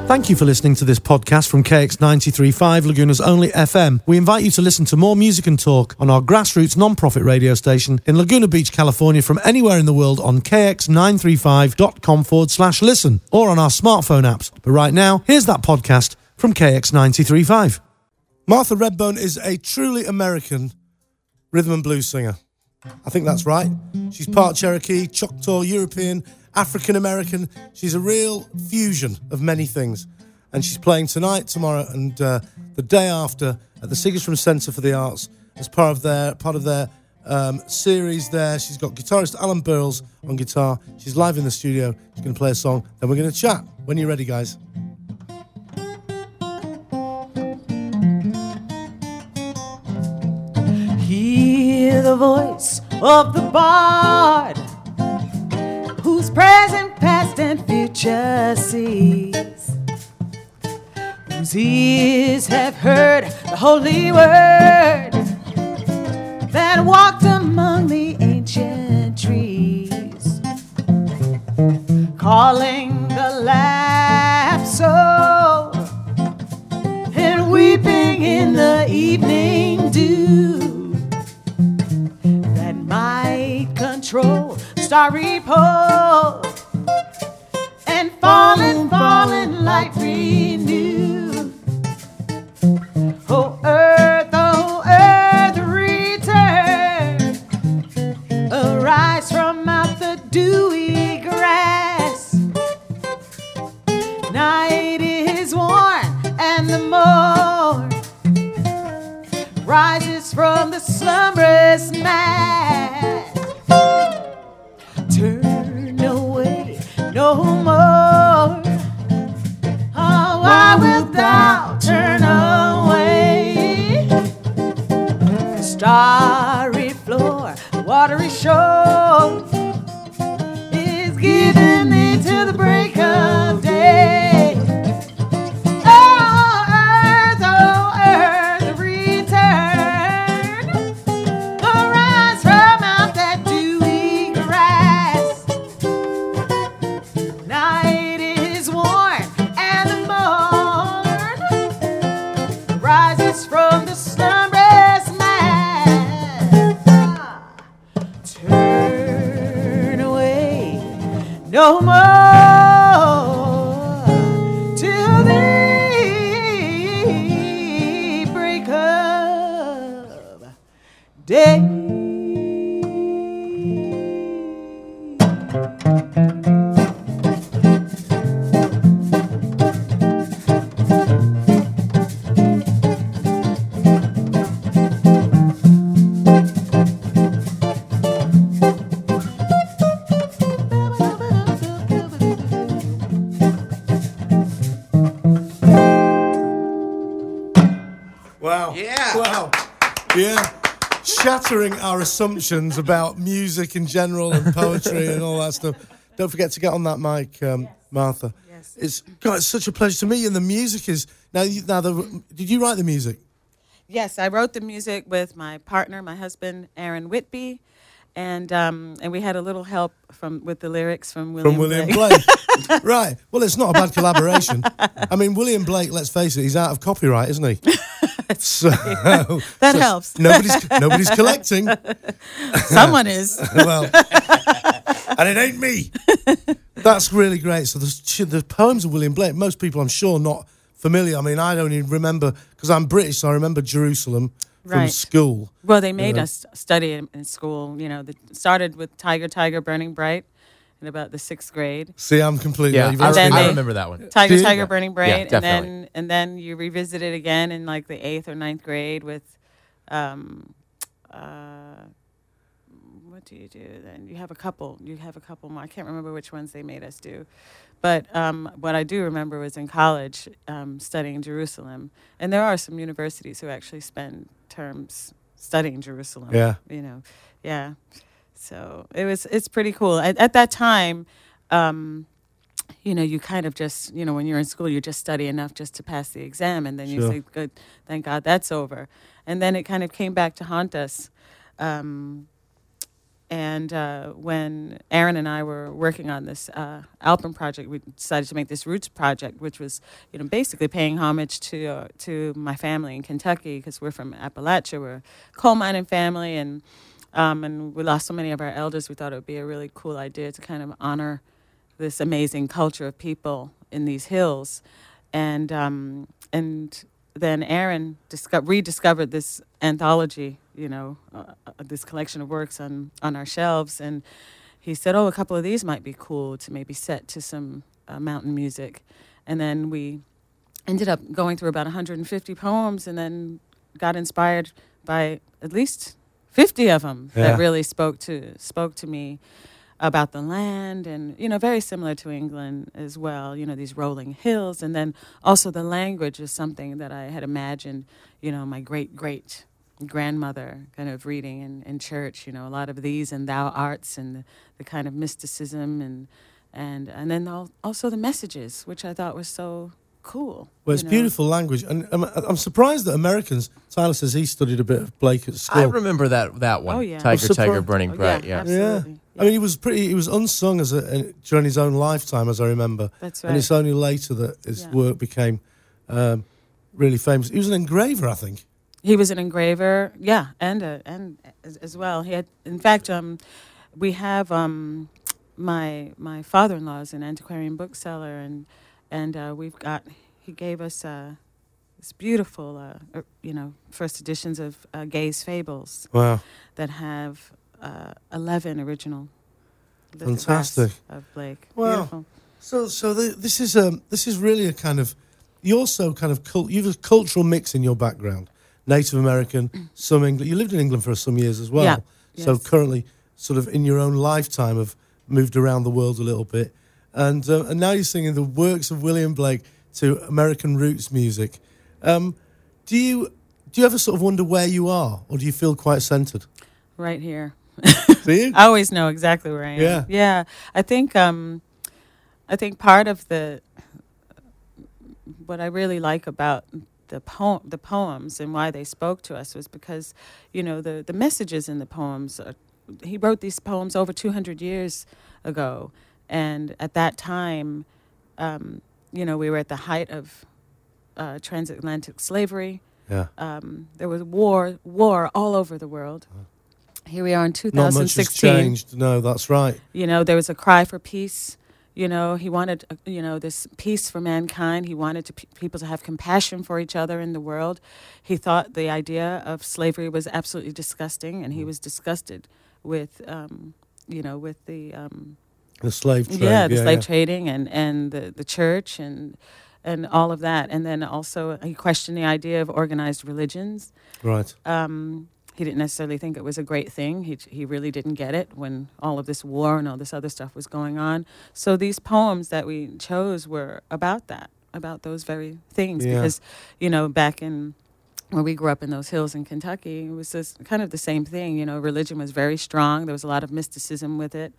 Thank you for listening to this podcast from KX93.5, Laguna's only FM. We invite you to listen to more music and talk on our grassroots non-profit radio station in Laguna Beach, California, from anywhere in the world on kx935.com/listen or on our smartphone apps. But right now, here's that podcast from KX93.5. Martha Redbone is a truly American rhythm and blues singer. I think that's right. She's part Cherokee, Choctaw, European, African-American. She's a real fusion of many things. And she's playing tonight, tomorrow, and the day after at the Segerstrom Centre for the Arts as part of their series there. She's got guitarist Alan Burles on guitar. She's live in the studio. She's going to play a song. Then we're going to chat. When you're ready, guys. Hear the voice of the bard, whose present, past, and future sees, whose ears have heard the holy word that walked among the ancient trees, calling the lapsed soul and weeping in the evening dew, that might control starry pole and falling light renewed. Oh earth, return, arise from out the dewy grass. Night is worn and the morn rises from the slumberous mass. Turn away no more. Oh, why wilt thou turn away? The starry floor, the watery shore is giving thee to the break of day. Oh, earth, return, arise from out that dewy grass. Night is worn and the morn rises from the slumberous mass. Turn away no more till the break of day. Wow. Yeah. Wow. Yeah. Shattering our assumptions about music in general and poetry and all that stuff. Don't forget to get on that mic, Martha. Yes. It's such a pleasure to meet you. And the music is did you write the music? Yes, I wrote the music with my partner, my husband, Aaron Whitby, and we had a little help with the lyrics from William Blake. Right. Well, it's not a bad collaboration. I mean, William Blake, let's face it, he's out of copyright, isn't he? So that helps. Nobody's collecting. Someone is. Well, and it ain't me. That's really great. So the poems of William Blake, most people I'm sure not familiar. I mean, I don't even remember, because I'm British, so I remember Jerusalem from school. Well, they made us study in school. You know, they started with Tiger, Tiger, Burning Bright in about the 6th grade. See, I'm completely... Yeah, I remember that one. Tiger, Tiger, Burning Bright. Yeah, definitely. And then you revisit it again in like the 8th or 9th grade with... what do you do then? You have a couple more. I can't remember which ones they made us do. But what I do remember was in college studying Jerusalem. And there are some universities who actually spend terms studying Jerusalem. Yeah. You know, yeah. So it's pretty cool. At that time, you know, you kind of just, you know, when you're in school, you just study enough just to pass the exam. And then you say, good, thank God that's over. And then it kind of came back to haunt us. And when Aaron and I were working on this album project, we decided to make this Roots project, which was, basically paying homage to my family in Kentucky, because we're from Appalachia. We're a coal mining family, and we lost so many of our elders. We thought it would be a really cool idea to kind of honor this amazing culture of people in these hills, and then Aaron rediscovered this anthology, this collection of works on our shelves, and he said, "Oh, a couple of these might be cool to maybe set to some mountain music," and then we ended up going through about 150 poems, and then got inspired by at least 50 of them that really spoke to me about the land, and very similar to England as well, these rolling hills, and then also the language is something that I had imagined, my great grandmother kind of reading in church, a lot of these and thou arts, and the kind of mysticism, and then also the messages, which I thought was so cool. Well, it's beautiful language, and I'm surprised that Americans. Tyler says he studied a bit of Blake at school. I remember that one. Oh yeah, Tiger Burning Bright. Yeah, absolutely. Yeah. I mean, he was unsung during his own lifetime, as I remember. That's right. And it's only later that his work became really famous. He was an engraver, I think. He was an engraver, and as well. He had, in fact, we have my father-in-law is an antiquarian bookseller, and he gave us this beautiful, first editions of Gay's Fables. Wow. That have 11 original fantastic of Blake. Wow. Beautiful. So this is really a kind of, you're so kind of you have a cultural mix in your background. Native American, some English. You lived in England for some years as well. Yeah. So Yes. currently, sort of in your own lifetime, have moved around the world a little bit, and now you're singing the works of William Blake to American roots music. Do you ever sort of wonder where you are, or do you feel quite centered? Right here. Do you? I always know exactly where I am. Yeah. Yeah. I think part of what I really like about the poems and why they spoke to us was because, the messages in the poems. He wrote these poems over 200 years ago, and at that time, we were at the height of transatlantic slavery. Yeah. There was war all over the world. Here we are in 2016. Not much has changed. No, that's right. There was a cry for peace. He wanted, this peace for mankind. He wanted people to have compassion for each other in the world. He thought the idea of slavery was absolutely disgusting, and he was disgusted with, with the slave trade. Yeah, the slave trading and the church and all of that. And then also he questioned the idea of organized religions. Right. He didn't necessarily think it was a great thing. He really didn't get it when all of this war and all this other stuff was going on. So these poems that we chose were about that, about those very things. Yeah. Because, back in where we grew up in those hills in Kentucky, it was just kind of the same thing. Religion was very strong. There was a lot of mysticism with it.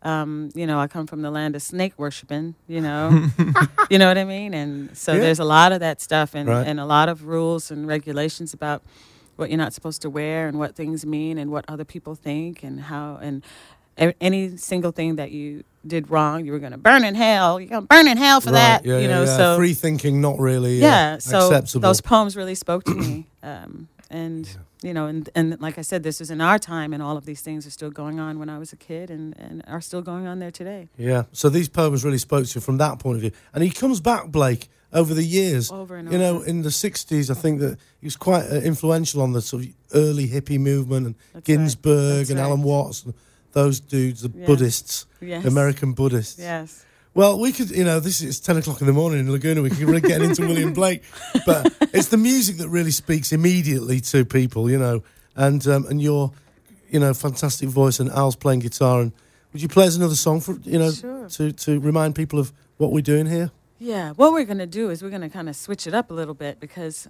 I come from the land of snake worshiping, you know what I mean? And so there's a lot of that stuff and a lot of rules and regulations about what you're not supposed to wear and what things mean and what other people think and how, and any single thing that you did wrong, you were going to burn in hell. You're going to burn in hell for that. Yeah, So free thinking, not really so acceptable. Those poems really spoke to me. And like I said, this was in our time, and all of these things are still going on when I was a kid and are still going on there today. Yeah, so these poems really spoke to you from that point of view. And he comes back, Blake, over the years. Over and over. In the 60s, I think that he was quite influential on the sort of early hippie movement, and That's Ginsberg right. and Alan Watts, and those dudes, the Buddhists, American Buddhists. Yes. Well, we could, it's 10 o'clock in the morning in Laguna. We could really get into William Blake. But it's the music that really speaks immediately to people, and your, fantastic voice, and Al's playing guitar. And would you play us another song for, Sure. to remind people of what we're doing here? Yeah, what we're going to do is we're going to kind of switch it up a little bit because,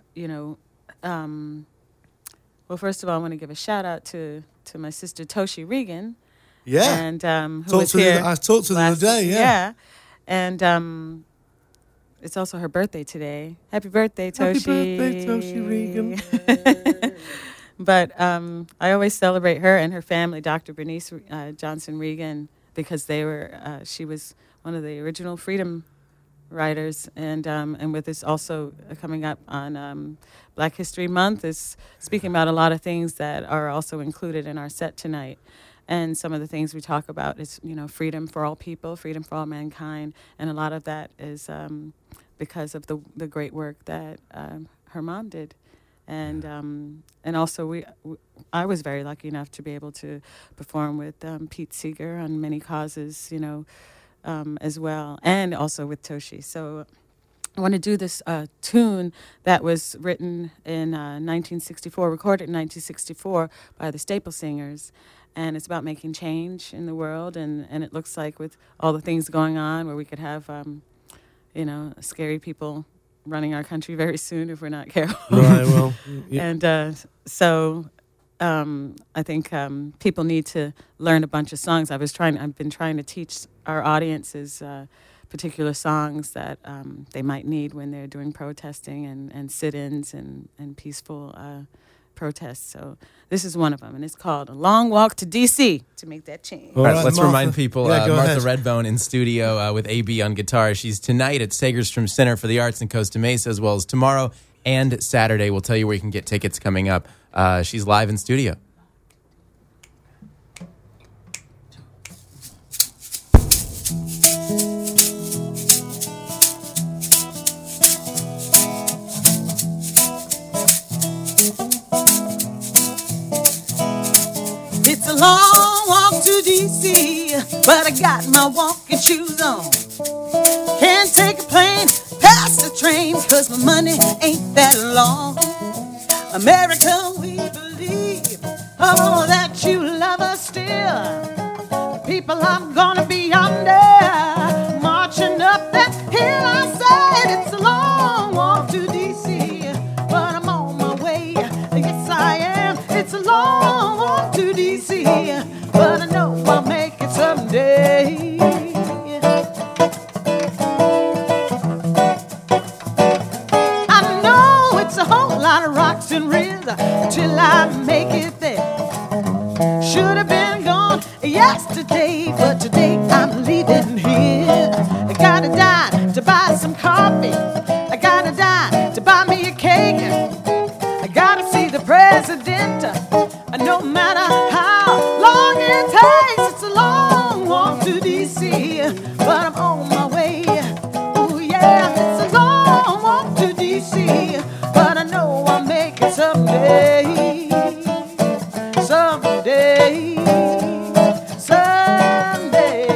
well, first of all, I want to give a shout out to my sister Toshi Regan. Yeah. And who was here. I talked to her the other day, Yeah. And it's also her birthday today. Happy birthday, Toshi. Happy birthday, Toshi Regan. But I always celebrate her and her family, Dr. Bernice Johnson Regan, because she was one of the original freedom writers, and with this also coming up on Black History Month, is speaking about a lot of things that are also included in our set tonight. And some of the things we talk about is, freedom for all people, freedom for all mankind, and a lot of that is because of the great work that her mom did. And also I was very lucky enough to be able to perform with Pete Seeger on Many Causes, as well, and also with Toshi. So I want to do this tune that was written in 1964, recorded in 1964 by the Staple Singers. And it's about making change in the world. And it looks like with all the things going on where we could have, scary people running our country very soon if we're not careful. Right, well. Yeah. And so I think people need to learn a bunch of songs. I've been trying to teach our audiences particular songs that they might need when they're doing protesting and sit-ins and peaceful protests. So this is one of them, and it's called A Long Walk to D.C. to make that change. All right, let's Martha. remind people, Yeah, Martha ahead. Redbone in studio with AB on guitar. She's tonight at Sagerstrom Center for the Arts in Costa Mesa, as well as tomorrow and Saturday. We'll tell you where you can get tickets coming up. She's live in studio. It's a long walk to D.C., but I got my walking shoes on. Can't take a plane past the train, 'cause my money ain't that long. America, we believe, oh, that you love us still. People, I'm gonna be under, marching up that hill. I said it's a long walk to D.C., but I'm on my way. Yes, I am. It's a long walk to D.C., but I know I'll make it someday. I know it's a whole lot of rocks and rills till I make it there. Should have been gone yesterday, but today I'm leaving here. I gotta die to buy some coffee. I gotta die to buy me a cake. I gotta see the president, no matter how long it takes. It's a long walk to D.C., but I'm on my way. Oh yeah, it's a long walk to D.C., but I know I'll make it someday. Someday. Someday.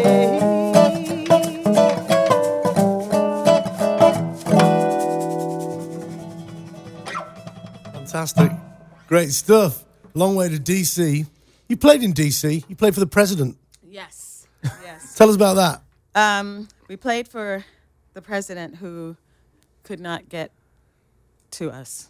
Fantastic. Great stuff. Long way to D.C. You played in D.C. You played for the president. Yes. Yes. Tell us about that. We played for the president who could not get to us.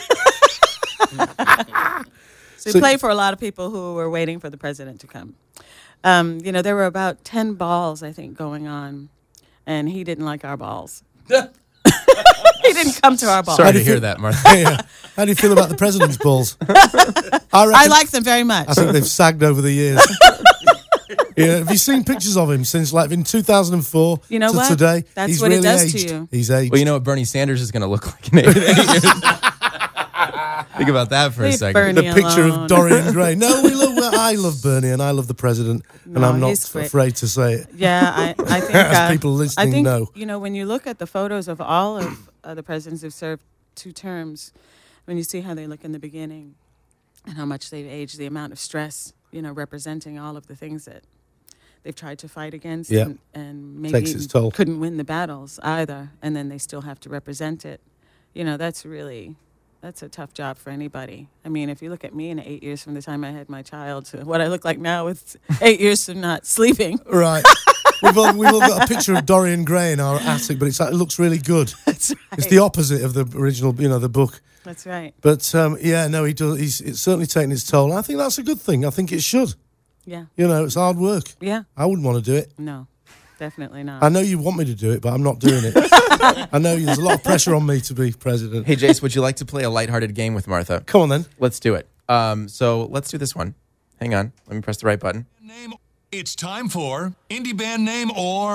So we played for a lot of people who were waiting for the president to come. There were about 10 balls, I think, going on, and he didn't like our balls. He didn't come to our balls. Sorry to hear that, Martha. Yeah. How do you feel about the president's balls? I like them very much. I think they've sagged over the years. Yeah, have you seen pictures of him since, like, in 2004 You know to what? today? That's He's what it really does to aged. you. He's aged. Well, you know what Bernie Sanders is going to look like in 8 years. Think about that for a Leave second. Bernie the picture alone. of Dorian Gray. No, I love Bernie and I love the president, and No, I'm not he's great. afraid to say it. Yeah, I think As people listening I think, know. when you look at the photos of all of the presidents who've served 2 terms, when you see how they look in the beginning and how much they've aged, the amount of stress, representing all of the things that they've tried to fight against Yeah. and maybe Takes its toll. couldn't win the battles either, and then they still have to represent it. That's a tough job for anybody. I mean, if you look at me in 8 years from the time I had my child to what I look like now with 8 years of not sleeping. Right. We've all got a picture of Dorian Gray in our attic, but it looks really good. That's right. It's the opposite of the original, the book. That's right. But he does. It's certainly taken its toll. And I think that's a good thing. I think it should. Yeah. It's hard work. Yeah. I wouldn't want to do it. No, definitely not. I know you want me to do it, but I'm not doing it. I know there's a lot of pressure on me to be president. Hey, Jace, would you like to play a lighthearted game with Martha? Come on then. Let's do it. So let's do this one. Hang on. Let me press the right button. Name. It's time for indie band name or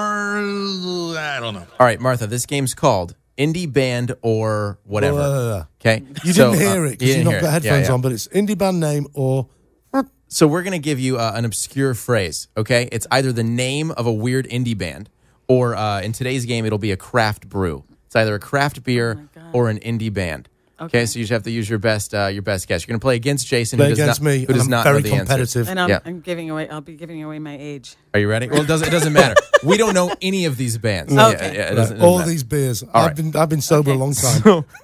I don't know. All right, Martha, this game's called Indie Band or whatever. Okay? You didn't hear it because you you've not got headphones Yeah. on, but it's indie band name or... So we're going to give you an obscure phrase, okay? It's either the name of a weird indie band or in today's game, it'll be a craft brew. It's either a craft beer or an indie band. Okay, so you just have to use your best guess. You're going to play against Jason, Play who does against not, me, who does and not I'm know very the answer. competitive. And Yeah. I'll be giving away my age. Are you ready? Well, it doesn't matter. We don't know any of these bands. Okay. It doesn't All matter. these beers. right. I've been sober a long time.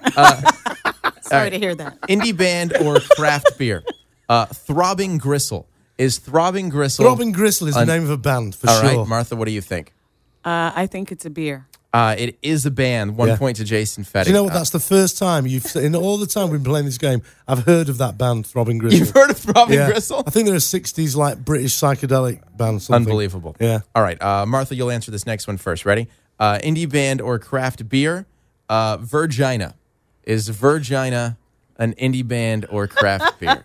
Sorry to hear that. Indie band or craft beer. Throbbing Gristle. Is Throbbing Gristle... Throbbing Gristle is the name of a band, for All sure. right, Martha, what do you think? I think it's a beer. It is a band. 1 point to Jason Fetty. Do you know what? That's the first time in all the time we've been playing this game, I've heard of that band, Throbbing Gristle. You've heard of Throbbing Yeah. Gristle? I think they're a 60s like British psychedelic band. Something. Unbelievable. Yeah. All right, Martha, you'll answer this next one first. Ready? Indie band or craft beer? Virgina. Is Virgina an indie band or craft beer?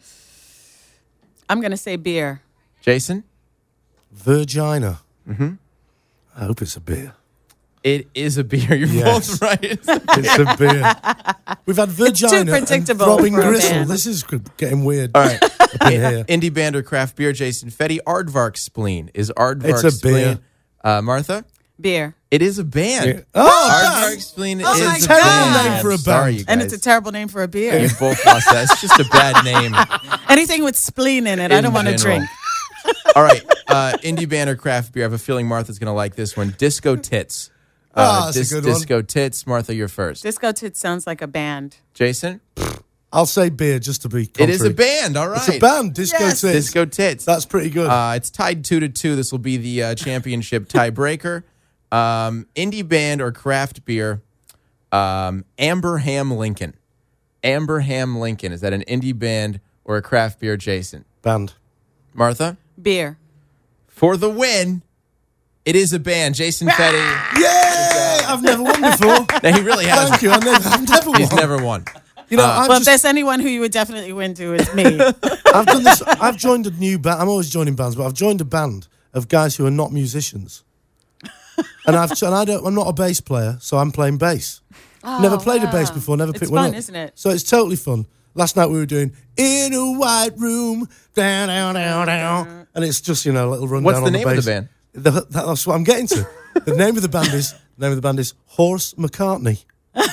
I'm going to say beer. Jason? Virgina. Mm-hmm. I hope it's a beer. It is a beer. You're Yes. both right. It's a beer. We've had Virgina and predictable Throbbing for a Gristle. band. This is getting weird. All right. Up in here. Indie band or craft beer? Jason Fetty. Aardvark Spleen. Is Aardvark It's a beer. Spleen? Martha? Beer. It is a band. Yeah. Oh, Aardvark band. Spleen Oh is my a God. band. Name for a Sorry, band. you And guys. it's a terrible name for a beer. You both lost that. It's just a bad name. Anything with spleen in it, I don't want to general. drink. All right. Indie band or craft beer? I have a feeling Martha's going to like this one. Disco Tits. That's a good one. Disco Tits. Martha, you're first. Disco Tits sounds like a band. Jason? I'll say beer just to be It contrary. is a band. All right. It's a band. Disco Yes. Tits. Disco Tits. That's pretty good. It's tied 2-2. This will be the championship tiebreaker. Indie band or craft beer? Amber Ham Lincoln. Amber Ham Lincoln. Is that an indie band or a craft beer, Jason? Band. Martha? Beer. For the win, it is a band. Jason Fetty. Yay! I've never won before. No, he really has. Thank you. I've never won. He's never won. You know, I've Well, if just, there's anyone who you would definitely win to, it's me. I've done this. I've joined a new band. I'm always joining bands, but I've joined a band of guys who are not musicians. And I'm not a bass player, so I'm playing bass. Never played a bass before. Never It's picked one fun, up. isn't it? So it's totally fun. Last night we were doing In a White Room, down, down, down, down, and it's just a little rundown. What's the on name the of bass. the band? That's what I'm getting to. The name of the band is Horse McCartney.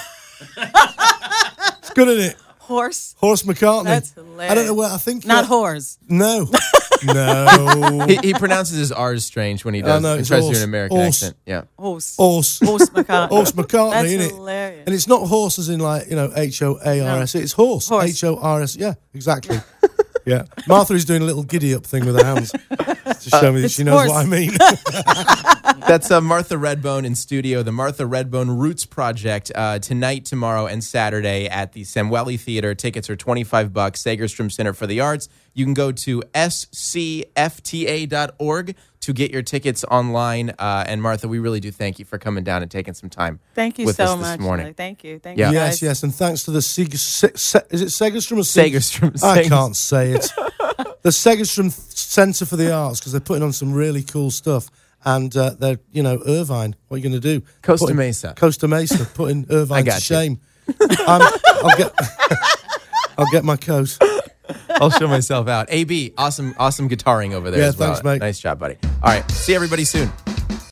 It's good, isn't it? Horse. Horse McCartney. That's I don't hilarious. know where I think. Not whores. No. No. He pronounces his R's strange when he does. no, He it's tries to do horse. an American Horse. accent. Yeah. Horse. Horse. Horse McCartney. Horse McCartney, That's isn't it? hilarious. And it's not horse as in HOARS. It's horse. Horse. HORS. Yeah, exactly. Yeah. Martha is doing a little giddy up thing with her hands to show me that It's she knows horse. what I mean. That's Martha Redbone in studio. The Martha Redbone Roots Project tonight, tomorrow, and Saturday at the Samueli Theater. Tickets are $25. Segerstrom Center for the Arts. You can go to scfta.org to get your tickets online. And Martha, we really do thank you for coming down and taking some time. Thank you with so us much. this morning. Really. Thank you. Thank Yeah. you, Yes, guys. yes. And thanks to the is it Segerstrom or Segerstrom. I can't say it. The Segerstrom Centre for the Arts, because they're putting on some really cool stuff. And they're, Irvine, what are you going to do? Costa Mesa. Costa Mesa, putting Irvine got to you. shame. I'll get my coat. I'll show myself out. AB, awesome guitaring over there Yeah, as well. thanks, mate. Nice job, buddy. All right. See everybody soon.